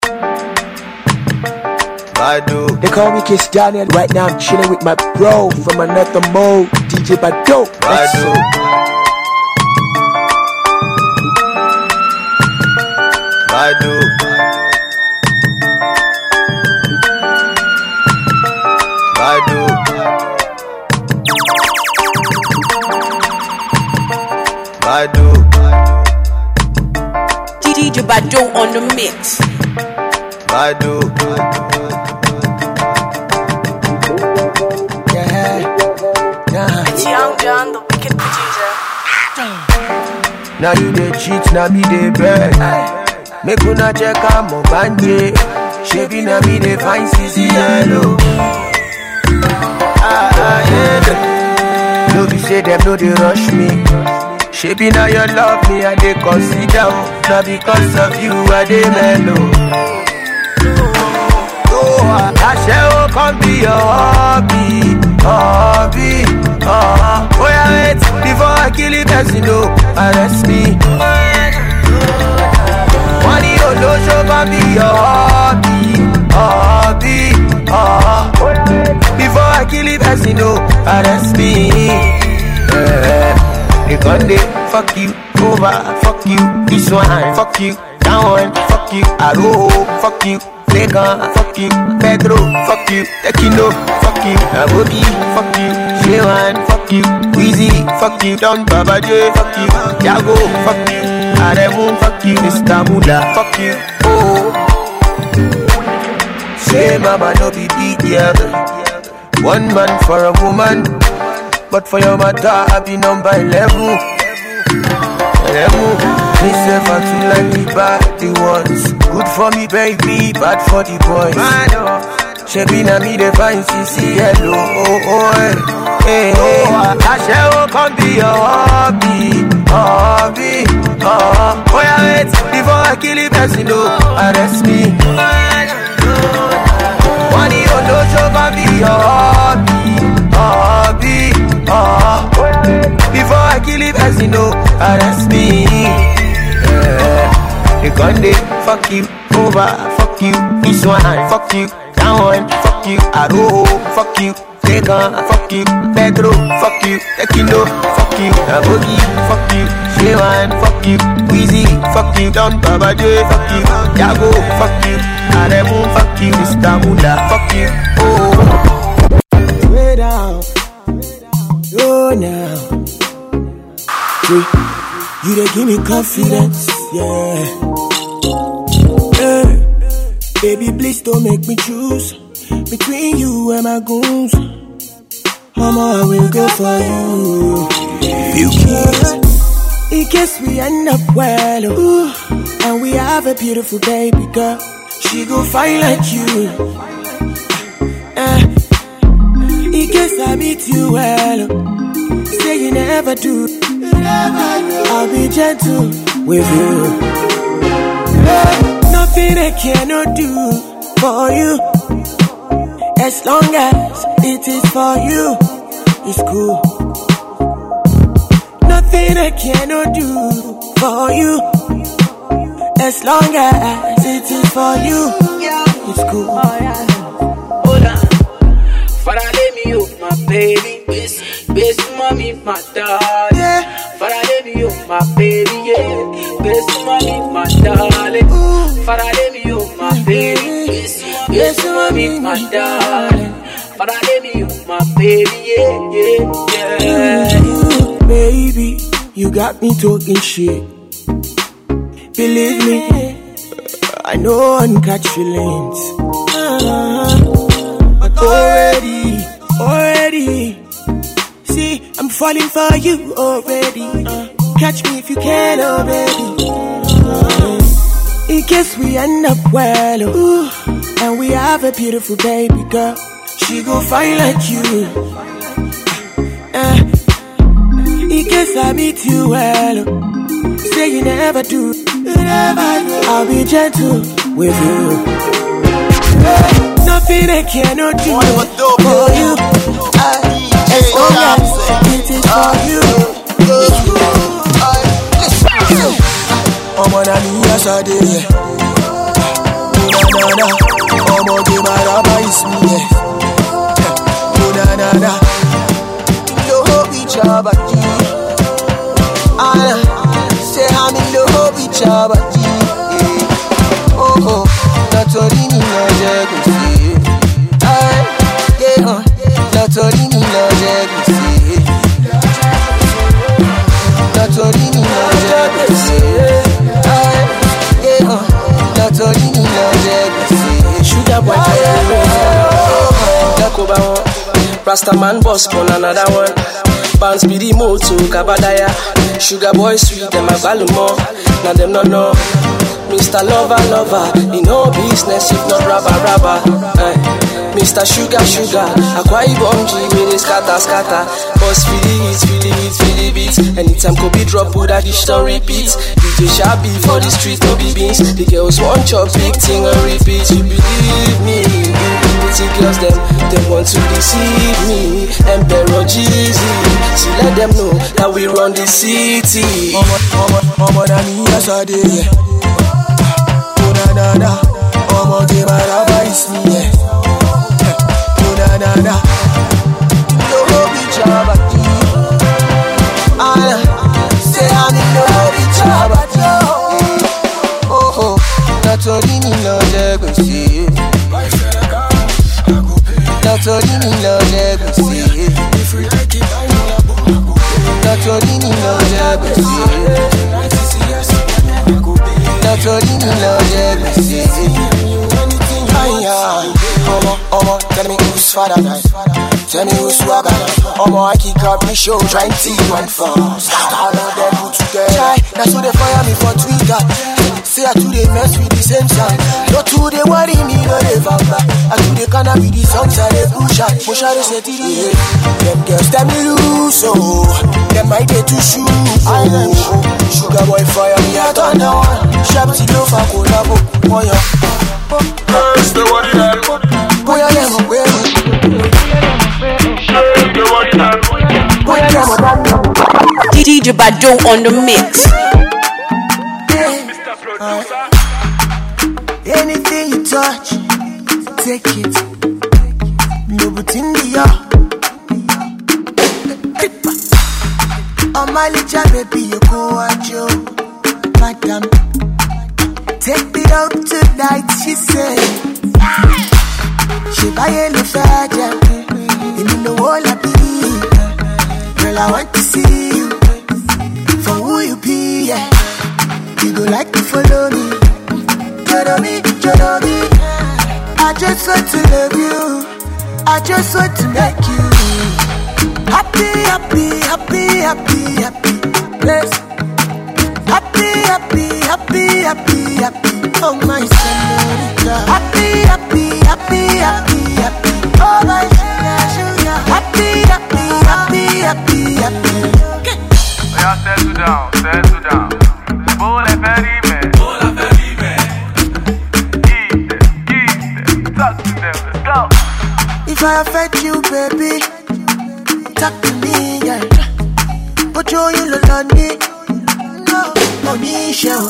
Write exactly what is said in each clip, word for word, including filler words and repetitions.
Bado. They call me Kiss Daniel. Right now I'm chilling with my bro from another mode, D J Bado. Bado. Bado. Bado. Bado. D J Bado on the mix. Bado. Yeah, nah. It's Young John, the wicked producer. Now you dey cheat, now me dey beg. Make una check out my banje. Shaving na me dey find C C L. Ah, ah, yeah. No be say them no dey rush me. Shaping now you love me, I dey consider. Now because of you, I dey mellow. Oh, I shall come be your hobby, hobby. Oh, oh yeah, wait before I kill it, as you know, arrest me. Money, oh no, show come be your hobby, hobby. Oh, oh yeah, wait before I kill it, as you know, arrest me. Yeah. They gon' dey fuck you over, fuck you, this one, fuck you, that one, fuck you, Aro, fuck you, Legon, fuck you, Pedro, fuck you, Tekino, fuck you, Aboki, fuck you, Shewan, fuck you, Weezy, fuck you, Don Baba J, fuck you, Jago, fuck you, Aremu, fuck you, Mister Mula, fuck you, oh. Say mama no be big girl, one man for a woman. But for your matter, I be number eleven. Eleven. Me say for two like the bad the ones. Good for me, baby, bad for the boys. She be na me the fine C C L O. Oh, oh, hey, hey. I shall come be your hobby, hobby. Oh, oh yeah, wait before I kill it, as you know, arrest me. Money oh no, show come be your hobby, hobby. Oh, before I kill it, as you know, arrest me. Yeah. They gon' dey fuck you over, fuck you, this one, fuck you, that one, fuck you, Aro, fuck you, Legon, fuck you, Pedro, fuck you, Tekino, fuck you, Aboki, fuck you, Shewan, fuck you, Weezy, fuck you, Don Baba J, fuck you, Jago, fuck you, Aremu, fuck you, Mister Mula, fuck you, oh. Way down. Oh now, you dey give me confidence, yeah. Hey, baby, please don't make me choose between you and my goons. Mama, I will go for you. You kids, in case we end up well, ooh, and we have a beautiful baby girl, she gon' fight like you. Uh, In case I meet you well, say you never do, I'll be gentle with you. Nothing I cannot do for you, as long as it is for you, it's cool. Nothing I cannot do for you, as long as it is for you, it's cool. Hold on. Father, let me up, my baby. Best, best mommy, my darling. Yeah. Father, let me up, my baby. Yeah. Best mommy, my darling. Ooh. Father, let me up, my baby. Best, best mommy, my darling. Father, let me up, my baby. Yeah, yeah, yeah. Ooh, baby, you got me talking shit. Believe me, I know I can catch feelings. Uh-huh. Already, already. See, I'm falling for you already. Uh, catch me if you can, oh baby. Uh, in case we end up well, ooh, and we have a beautiful baby girl, she gon' fight like you. Uh, in case I meet you well, say you never do, I'll be gentle with you. Uh, Nothing I cannot do for you, as long as it is for you. I'm on a new yesterday. it's me, yeah. Oh, na, na, na. Love each other, G. Ah, say I'm in love with your body. Oh, oh, Notorini no jealousy. Ah, yeah, uh, Notorini no jealousy. Notorini no jealousy. Ah, yeah, uh, Notorini no jealousy. Sugar boy, Jack over one. Rastaman boss pon another one. Bounce be the moto, Kabadaya. Sugar boy sweet, them a balumo. Now them no know. Mister Lover, lover, in no business if not rubber, rubber. Eh. Mister Sugar, sugar, Akwa Ibom G with his scatter, scatter. Boss feel it, feel it, feel it beats. Anytime Kobe drop, put that dish on repeat. D J Shabby for the street, no be beans. The girls want your big thing on repeat. You believe me? Pretty girls, them, they want to deceive me. Emperor Jeezy, so let them know that we run the city. Mama, mama, mama, na me yesterday, yeah. Oh na na na, mama give my love is me, yeah. Oh na na na, love each other, ah, say I'm in love with you, oh oh, Notorini no jealousy. Notorini no jealousy. Notorini no jealousy. Notorini no jealousy. Omo, omo, tell me who's father night. Tell me who's swagger night. Omo, I kick up my show, trying to one for. All of them put together. That's who they fire me for Twitter. Say I do they mess with the same song. Not too they worry me, no they vamba. I do they canna be the songs I they push out. Push out they say to the head. Them girls tell me loose, oh. Them might get to shoot, oh. Sugar boy fire me at on the one. Sharp to low for collabo, oh yeah. Stay what it is. Boy I am a way. Stay what it is. Boy I am a D J Bado on the mix. Anything you touch, take it. No but in the yard. On my little baby, you go at you, madam. Take me out tonight, she said. She buy a little faggot. You know all I be. Girl, I want to see you for who you be, yeah. You go like to follow me. You know me, you know me. I just want to love you. I just want to make you happy, happy, happy, happy, happy. Yes. Happy, happy, happy, happy, happy. Oh my señorita. Happy, happy, happy, happy, happy. Oh my señorita. Happy, happy, happy, happy, happy. Yeah, settle down, settle down. Bola very bad. Bola very bad. Eat them, eat them. Talk to them, let's go. If I offend you, baby, talk to me, yeah. But you, you look on me. No, money show.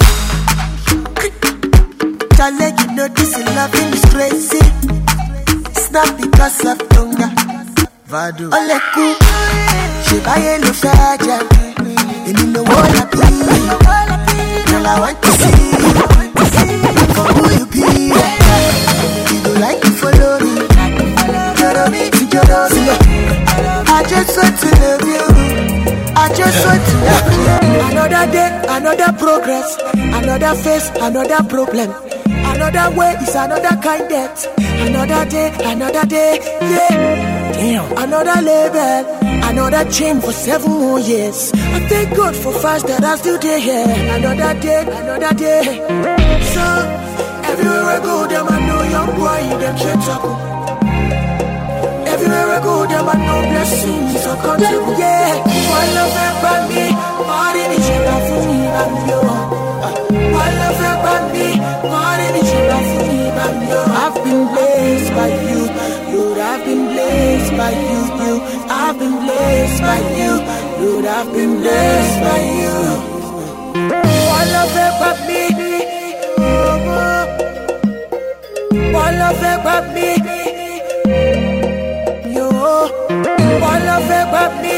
Darling, you know this loving is crazy. It's not because of hunger. Vado. Oleku, she buy a little faggot. And you know what I be. Girl, I want to see you for who you be. You go like to follow me. Follow me, follow me. I just want to love you. I just want to love you. Another day, another progress. Another face, another problem. Another way is another kind debt. Another day, another day, yeah. Damn. Another label. Another chain for seven more years. I thank God for fast that I still there here. Another day, another day. So, everywhere I go, them I know young boy, them shit up. Everywhere I go, them I know blessings are comfortable. Yeah, one love about me, more than each other for me, I'm your. One love about me, more than each other for me, I'm your. I've been blessed by you, Lord, I've been blessed by you, you. I've been blessed by you, Lord, I've been blessed by you. One love about me, one love about me. grab me.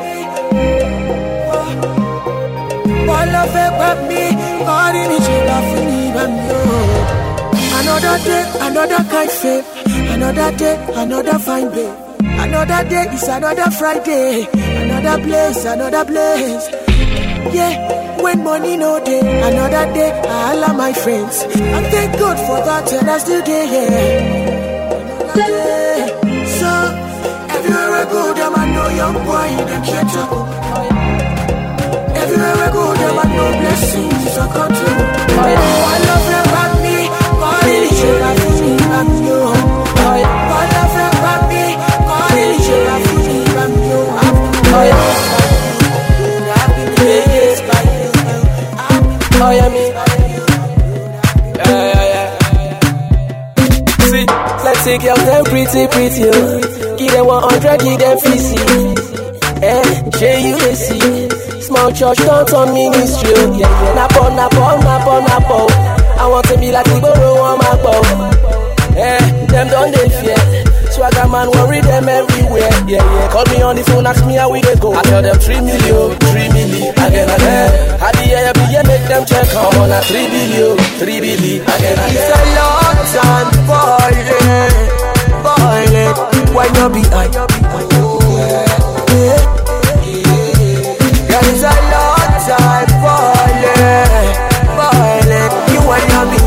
Walla fait grab me. God in the jail for me, but no. Another day, another kind fame. Another day, another fine babe. Another day is another Friday. Another place, another place. Yeah, when money no day. Another day, I love my friends. I thank God for that and I still there. Yeah. Another day. So, everywhere I go, them I know young boy, them can't talk. Everywhere I go, them I know blessings are come true. Oh, I love them back me. God in the jail, I feel me, I'm you. Oh, yeah. God love them back me. God in the jail, I feel me, I'm you. Oh, yeah. I've been blessed by you. Oh, yeah, me. Yeah, yeah, yeah. See, let's take girls, them pretty, pretty, oh. Give them one hundred, give them fifty. Eh, J U S C. Small church, don't on ministry. Yeah, yeah, nap on, nap on, nap on, nap on. I want to be like the borrow on my bow. Eh, them don't they fear. Swagger man worry them everywhere. Yeah, yeah. Call me on the phone, ask me how we they go. I tell them three million, three million, again, again. How the air be, yeah, make them check. I'm on a three billion, three billion, again, again. It's a long time boiling, boiling. Why not be I? Yeah. It's a long time falling, falling. You want to be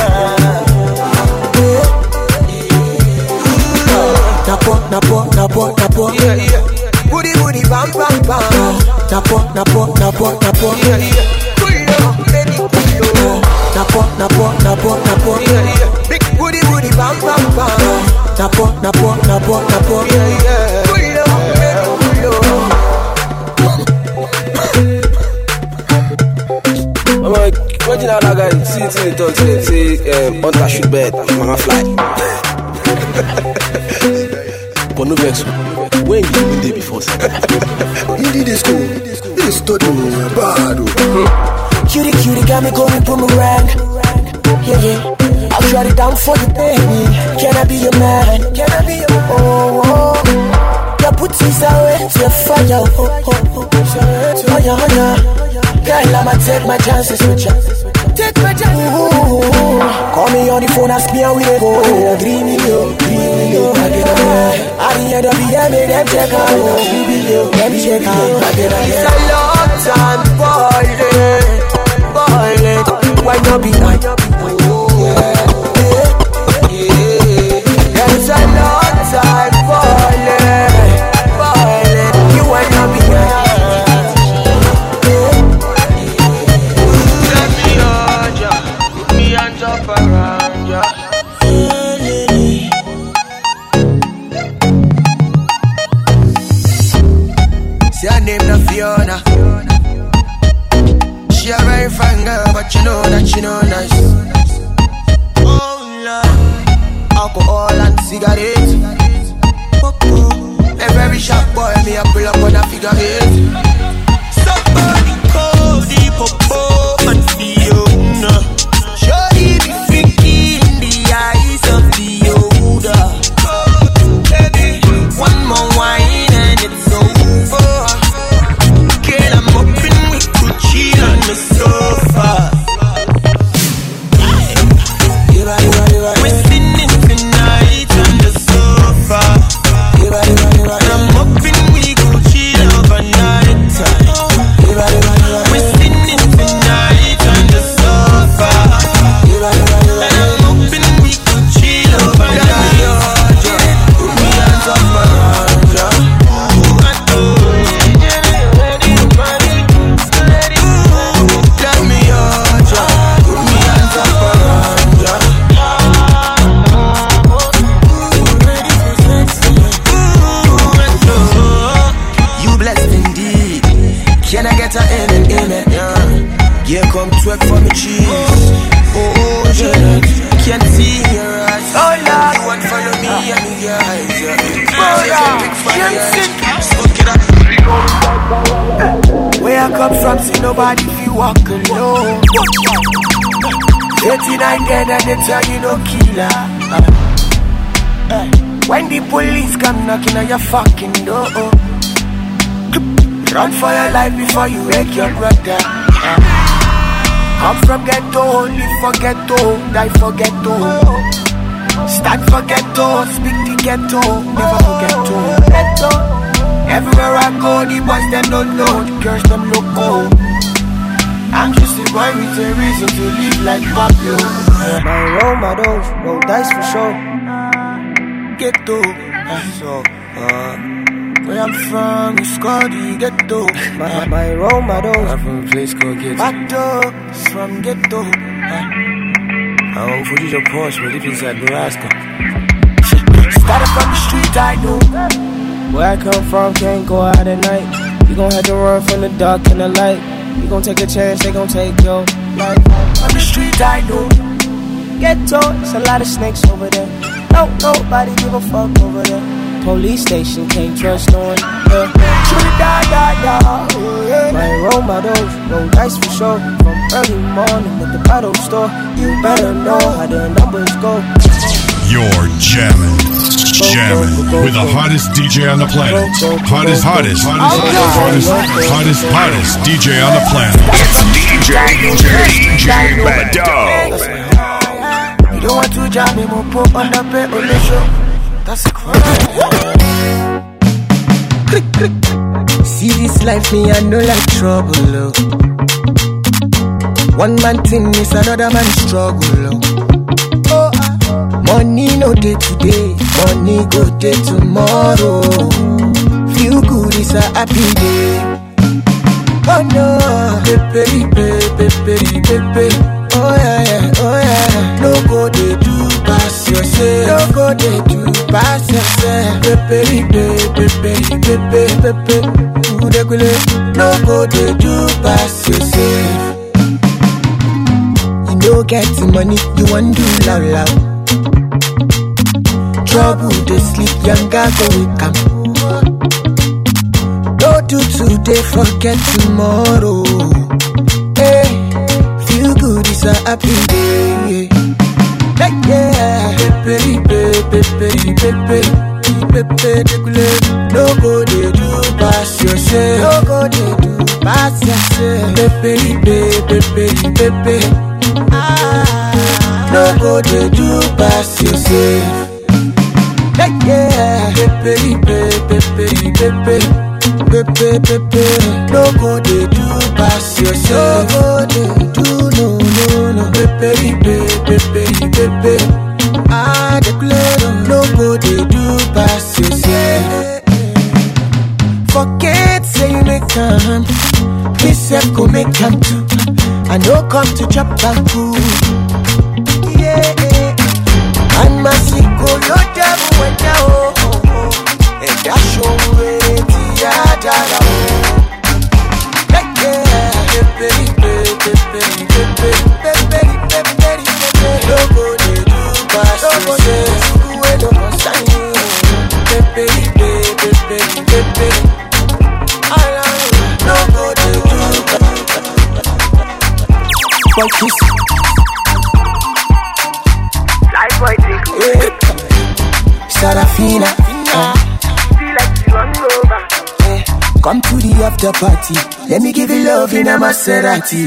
Napo, napo, napo, napo. Yeah, yeah. Woody, woody, bam, bam, bam. Napo, napo, napo, napo. Yeah, yeah. Pull up, baby, pull up. Napo, napo, napo, napo. Yeah, yeah. Big woody, woody, bam, bam, bam. Napo, napo, napo, napo. Yeah, yeah. Pull up, baby, pull up. I'm like, imagine how that guy see it in the talk, say, say, um, hunter shoot bird, mama fly. But no vex, when you been there before, sir? You did this school, this study, bad. Cutie, cutie, got me going boomerang. Yeah, yeah, I'll shut it down for you, baby. Can I be your man? Can I be your man? Oh, oh. Your booties are wet to fire. Oh, oh, oh. Oh, yeah, oh, yeah. Girl, I'ma take my chances with you. Take my chances. Ooh, call me on the phone, ask me how we go. Three million, three million, I get away. At the end of the year, make them check out. Three billion, let me check out. I get away. It's a long time boiling, boiling. Why not be nice? It's a long time boiling, boiling. You why not be nice? Fiona. She a very fine girl, but you know that she know nice. Oh Lord, alcohol and cigarettes. A very sharp boy, me a pull up on a figure eight. Somebody call the popo and Fiona. Surely be freaky in the eyes of the older. Oh, baby, one more wine and it's over. On the sofa, we're sitting tonight on the sofa. I'm hoping we go chill overnight. We're sitting tonight on the sofa. I'm hoping we go chill overnight. Put me hands up around ya. Yeah, come twerk for me cheese. Oh, oh, Janet, can't see your eyes. Oh, Lord, you want to follow me and me guys. Where I come from, see nobody feel walk alone. eighty-nine dead and they tell you no killer. uh, uh, When the police come knocking on your fucking door, Run for your life before you wake your brother. Uh. Come from ghetto, live for ghetto, die for ghetto. Stand for ghetto, speak the ghetto, never forget to. Ghetto. Everywhere I go, the boys them don't know, the girls them loco. I'm just a boy with a reason to live like Pablo. My role models, roll dice for sure. Ghetto, so uh, where I'm from, it's called the ghetto. My, my role models, I'm from a place called Ghetto. Ghetto, from Ghetto. I don't for you Porsche, but live inside Nebraska. Started from the street, I know. Where I come from, can't go out at night. You gon' have to run from the dark and the light. You gon' take a chance, they gon' take your life. On the street, I know. Ghetto, it's a lot of snakes over there. No, nobody give a fuck over there. Police station, can't trust no one. Yeah. Da, da, da. Oh, yeah. My role models, roll dice for sure. From early morning at the bottle store. You better know how the numbers go. You're jamming, jamming with the hottest D J on the planet. Hottest, hottest, hottest, hottest, hottest, hottest D J on the planet. It's D J, D J Bado. You don't want to jam me, more pop on the bed on the show. That's a crime. Click, click. See this life, me, I know like trouble. Oh. One man thing is another man's struggle. Oh. Oh, uh. Money no day today, money go day tomorrow. Feel good is a happy day. Oh no, pepe, pepe, pepe, pepe. Oh yeah, yeah, oh yeah. No go they do pass yourself. No go they do pass yourself. Pepe, pepe, pepe, pepe, pepe. No go they do pass yourself. You no get the money, you want do loud loud. Trouble, they sleep, younger go wake up. Don't do today, forget tomorrow. Hey, feel good, it's a happy day. Like yeah, pepe, pepe, pepe, pepe, pepe. No go they do pass yourself. No go they do pass yourself. Pepe, pepe, pepe, pepe. Ah, no go they do pass yourself. Like yeah, pepe, pepe, pepe, pepe, pepe, pepe. No go they do pass yourself. No go they do no no no. Pepe, pepe, pepe, pepe. Ah, declare no go they do pass yourself. Forget say you make come, me self go make come too. I no come to chop and cool. Yeah. And my siko lo devil went down. And that show me the other. Like yeah, pepe, pepe, pepe, pepe, pepe, pepe, pepe. No go they do pass yourself. Who ain't no concern you? Pepe, pepe, pepe, pepe. No go they do. But kiss. Yeah. Sarafina, uh. feel like you hungover. Yeah. Come to the after party. Let me give you love in a Maserati.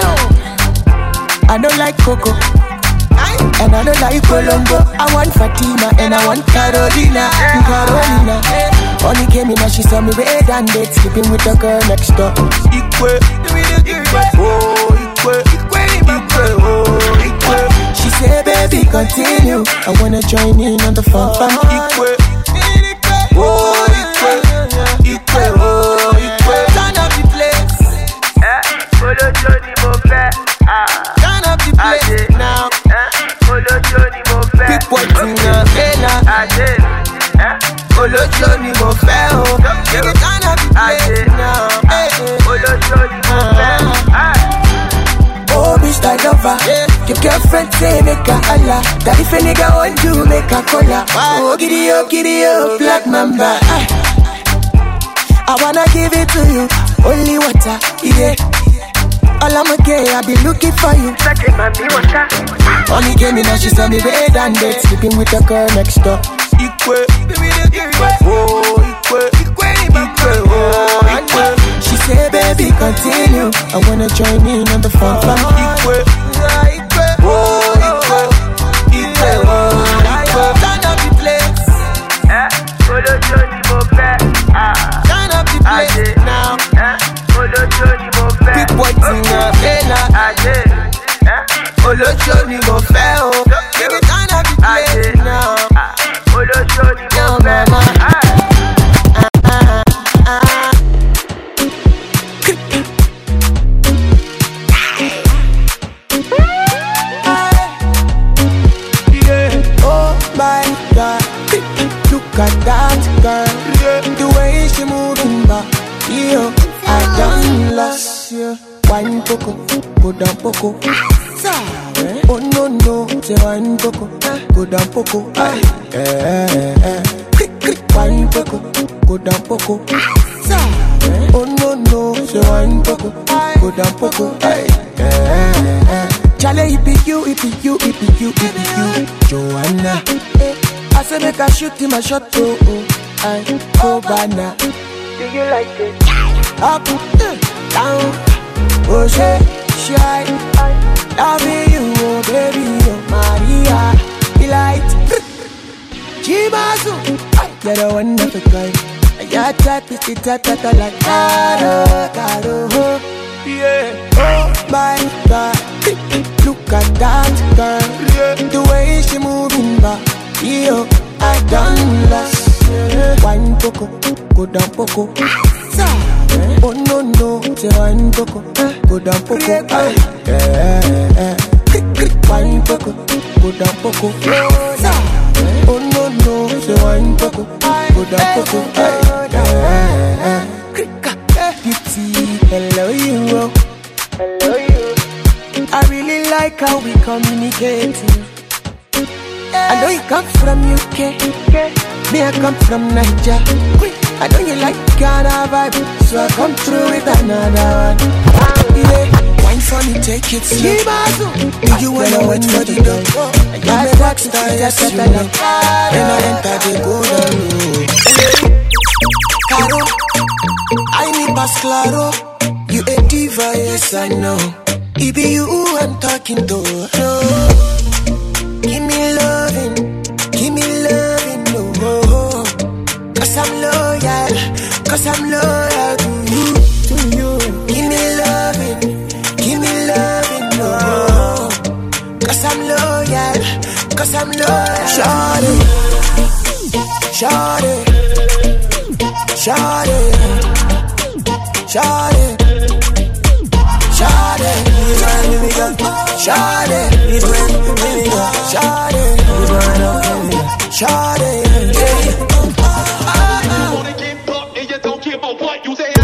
I don't like Coco, and I don't like Colombo. I want Fatima and I want Carolina. Carolina. Only came in and she saw me red and dead, sleeping with the girl next door. Ikwe, oh Ikwe, Ikwe, oh Ikwe. She said, baby, continue. I wanna join in on the fun fun. Ikwe, oh Ikwe, Ikwe, oh Ikwe. Turn up the place. Eh, follow Johnny Mofe. Ah, turn up the place now. Eh, follow Johnny Mofe. Big boy Tina, Bella. Eh, follow Johnny Mofe. Oh, you can turn up the place now. Eh, follow Johnny Mofe. Ah. Oh, Mister Lover, yeah. Your girlfriend say make a holla. That if a nigga want to make a cola. Oh, giddy up, giddy up, Black Mamba. I, I wanna give it to you, only water, yeah. All I'ma get, I be looking for you. Only came in and she saw me red and dead, sleeping with the girl next door. Ikwe, Ikwe, oh Ikwe, Ikwe, Ikwe, oh seen you. I wanna join in on the front line. Equal, oh, equal, equal, oh, turn up the place. Eh, Olo Johnny Mope. Ah, turn up the place now. Eh, Olo Johnny Mope. Big boy thing up, hey now. Aje, eh, Olo Johnny Mope, oh, baby turn up the place now. Olo Johnny Mope. Ah. Look at that girl, the way she moving back. Yo, I done lost you. Wine poco, go down poco. Oh no no, say wine poco, go down poco. Eh eh eh, wine poco, go down poco. Oh no no, say wine poco, go down poco. Eh eh eh, Charlie, it be you, it be you, it be you, it be you, Joanna. I said make I shoot him a shot, oh, oh, I go banana. Do you like it? Up, down, oh shit, shy. Loving you, oh baby, oh Maria. Delight, Jimazu, you're the one of a kind. Your type is the type that I like. Caro, caro, yeah. Oh my God, look at that girl, the way she moving back. Yo, I done lost. Wine poco, go down poco. Oh no no, say wine poco, go down poco. Eh eh eh, wine poco, go down poco. Oh no no, say wine poco, go down poco. Eh eh eh, Kitty, hello you, hello you. I really like how we communicate. I know you come from U K, me I come from Niger. I know you like Ghana vibe, so I come through with another one. Yeah, wine for me, take it slow. Do you wanna wait for the door? I got a rock star, yes you know. Then I enter the golden room. Caro, I need pass claro. You a diva, yes I know. It be you I'm talking to. No. Give me loving, give me loving, no. Oh, cause I'm loyal, cause I'm loyal to you, to you. Give me loving, give me loving, no. Cause I'm loyal, cause I'm loyal. Shawty, shawty, shawty, shawty, shawty, shawty, shawty. Shawty, shawty, wanna get fucked and you don't care about what you say.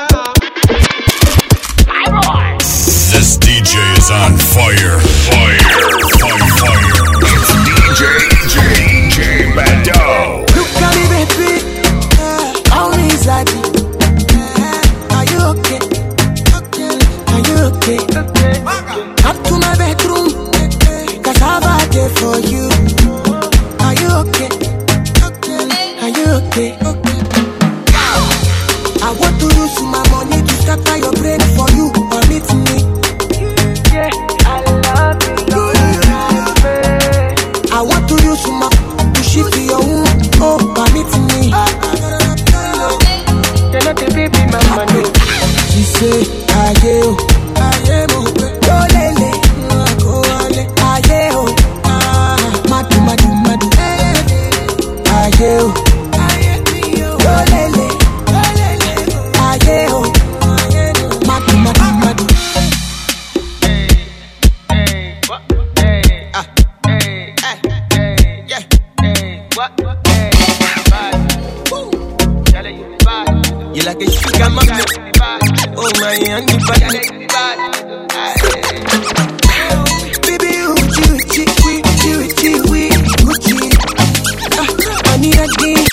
This D J is on fire, fire, fire, fire. It's D J J J Bado. Look at me, baby. How is that? Are you okay? Are you okay? Come to my bedroom. Cause I'm out there for you. Are you okay? Are you okay? I want to use my money to scatter your brain for you. Permit me. Yeah, I love you. I want to use my to shift your womb. Oh, permit me. You're not the baby, mama, no. She say, I am, I am, oh, lele. Madu, madu, madu. Ayeo, yo lele, ayeo, madu, madu, madu. Hey, hey, what? Hey, ah, hey, hey, yeah, hey, what? Hey, bad. Tell you bad. You like a sugar magnet. Oh my, and you bad. Baby, you, you, you, you, you, you, you, I need a game.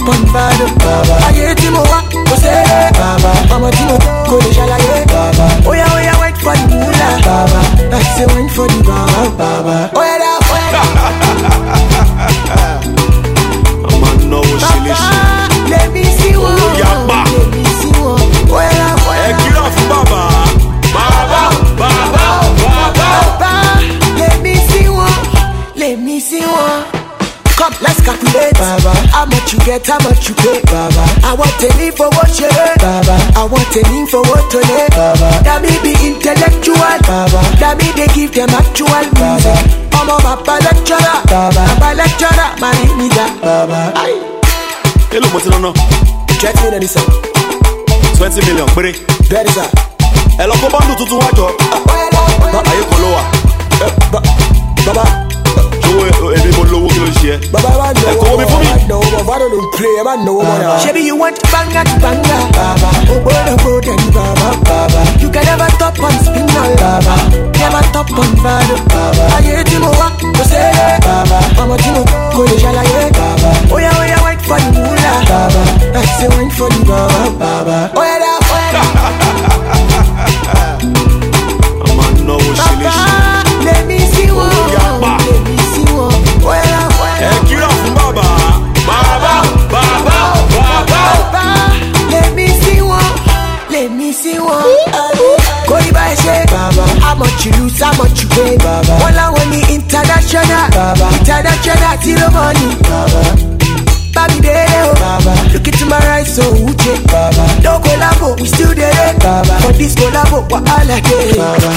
on bad, baba. Aye timoa, kosere, baba. Mama timo, kole shalaye, baba. Oya oya wait for the mula, baba. I say wait for the baba, baba. Oya da, oya da. I'm no shilishi. Let me see one. Yaba. Let me see one. Oya da, oya da. Get off, baba. Baba, baba, baba. Baba. Let me see one. Let me see one. Come, let's calculate, Baba. How much you get, how much you pay, Baba. I want to live for what you heard, Baba. I want to live for what to live, Baba. That me be intellectual, Baba. That me they give them actual music. I'm a Baba lecturer, Baba. Baba lecturer, my nigga, Baba. Hello, what's on? Check me in this up. twenty million, pray. That is that. Hello, come on, do to watch up. Are you follower? Baba. Baba, I know, I know, I don't play, I know, Shabby, you want banga to banga, Baba. Oh, boy, oh, boy, then Baba, Baba. You can never top on spin, Baba. Never top on bad, Baba. I hear Timo, to say, Baba. Mama Timo, go to Shalaye, Baba. Oh, yeah, oh, yeah, wait for the mula, Baba. I say, wait for the Baba, Baba. Oh, yeah, oh, yeah. I'm on no shilishi. Let me see one. Let me see one. Well, well. Get off, baba. Baba, baba, baba. Let me see one. Let me see one. Go by say, Baba. How much you lose, how much you pay, Baba. All I want is international, Baba. International, zero money, Baba. Baby, there, Baba. Look into my eyes, so uche, Baba. No collabo, we still there, Baba. For this collabo, what I like it, Baba.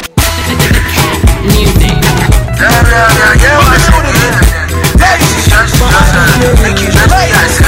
Music. Yeah, yeah, yeah, yeah, what's it? Make you just be as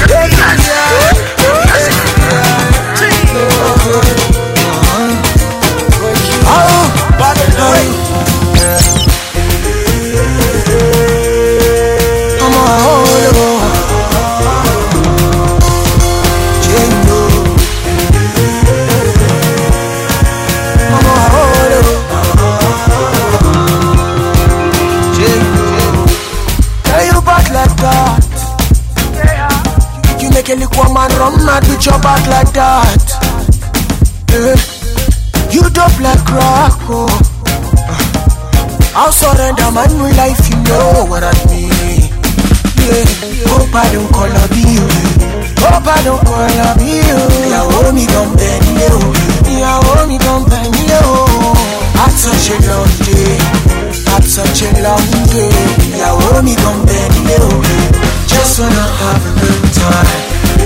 mad with your back like that. Yeah. You dope like crack, oh. I'll surrender my new life, you know what I mean. Yeah. Hope I don't call up you. Hope I don't call up you. Yeah, hold me gon' bend you. Yeah, hold me gon' bend you. Had such a long day. Had such a long day. Yeah, hold me gon' bend you. Just wanna have a good time.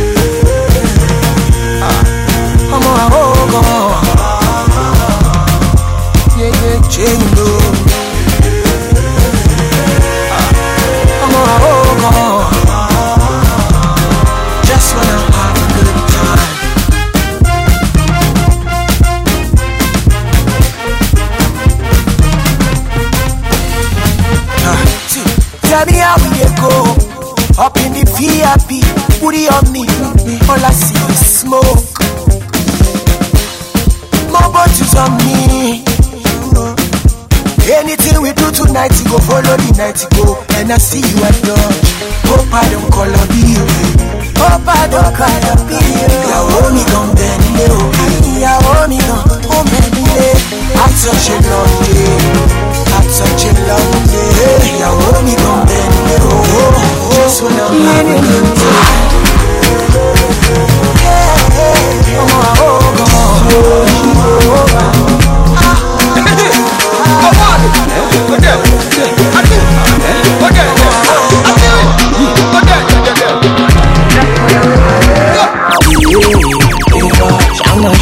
I'm a whole gone. Yeah, yeah, J-Lo. I'm a whole gone. Just wanna have a good time. uh, Tell me how we go. Up in the V I P, booty on me. All I see is smoke. More bottles on me. Anything we do tonight, you go follow the night, you go. And I see you at lunch. Hope I don't call up you. Hope I don't call up you. Yeah, hold me gon' bend you. Yeah, hold me gon' bend you. Had such a long day. Had such a long day. Yeah, hold me gon' bend you. Just wanna have a good time.